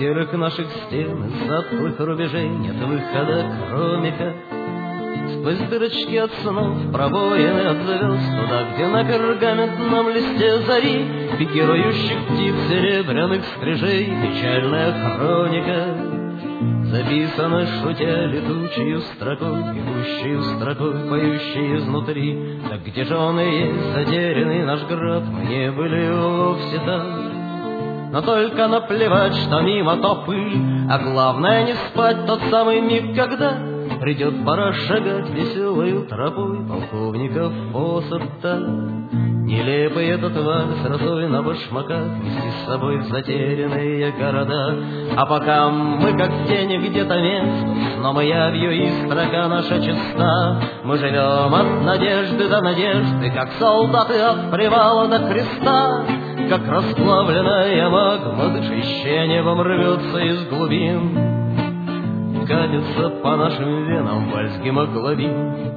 серых наших стен, из затхлых рубежей нет выхода, кроме как сквозь дырочки от снов, пробоины от звезд, туда, где на пергаментном листе зари пикирующих птиц серебряных стрижей печальная хроника записана, шутя летучей строкой, бегущей строкой, поющей изнутри. Так где же он и есть затерянный наш град? Мы не были вовсе там, но только наплевать, что мимо то пыль, а главное не спать тот самый миг, когда придет пора шагать веселою тропой полковников Фоссета. Нелепый этот вальс росой на башмаках, нести с собой в затерянные города. А пока мы как тени где-то между сном и явью, и строка наша чиста, мы живем от надежды до надежды, как солдаты от привала до креста. Как расплавленная магма, дышащая небом, рвется из глубин, катится по нашим венам вальс гемоглобин.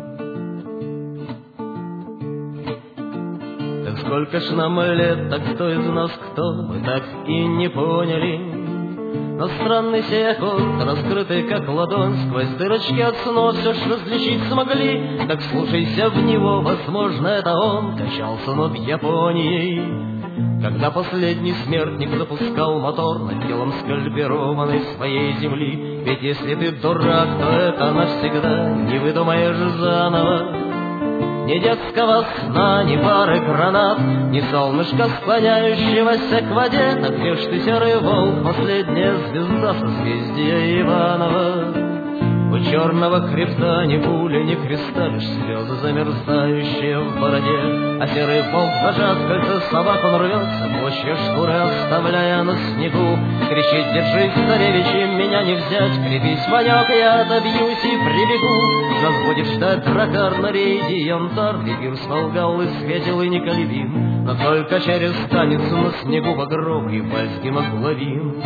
Так сколько ж нам лет, так кто из нас кто, мы так и не поняли. Но странный сей аккорд, раскрытый как ладонь, сквозь дырочки от снов все ж различить смогли. Так слушайся в него, возможно, это он качался над Японией, когда последний смертник запускал мотор над телом скальпированной своей земли. Ведь если ты дурак, то это навсегда не выдумаешь заново ни детского сна, ни пары гранат, ни солнышка, склоняющегося к воде. Так где ж ты, серый волк, последняя звезда созвездия Иванова? У черного хребта ни пули, ни креста, лишь слезы, замерзающие в бороде. А серый волк зажат, кольца собак, он рвется, площадь шкуры оставляя на снегу. Кричит: держись, царевичи, меня не взять, крепись, Ванек, я отобьюсь и прибегу. Нас будет ждать дракар на рейде янтар, где пир солгал и светил и неколебим, но только через танец на снегу багровый вальс гемоглобин.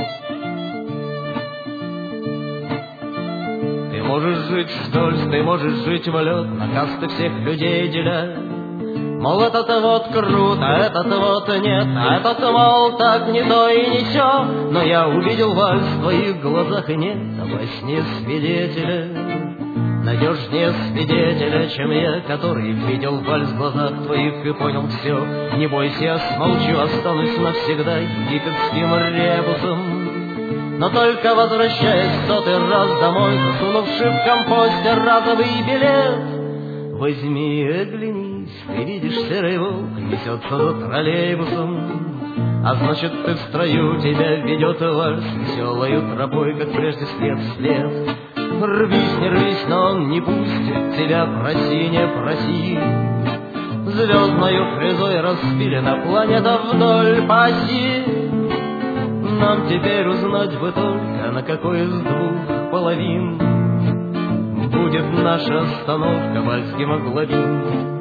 Ты можешь жить вдоль, ты можешь жить в лед, на касты всех людей деля. Мол, этот вот крут, а этот вот нет, а этот, мол, так не то и не сё. Но я увидел вальс в твоих глазах, и нет во сне свидетеля надежнее свидетеля, чем я, который видел вальс в глазах твоих и понял все. Не бойся, я смолчу, останусь навсегда египетским ребусом. Но только возвращаясь сотый раз домой, засунувши в компостер разовый билет, возьми и оглянись, ты видишь, серый волк несется за троллейбусом. А значит, ты в строю, тебя ведет вальс веселою тропой, как прежде, след в след. Рвись, не рвись, но он не пустит тебя, проси, не проси. Звездною фрезой распилена планета вдоль по оси. Нам теперь узнать бы только, на какой из двух половин будет наша остановка, вальс гемоглобин.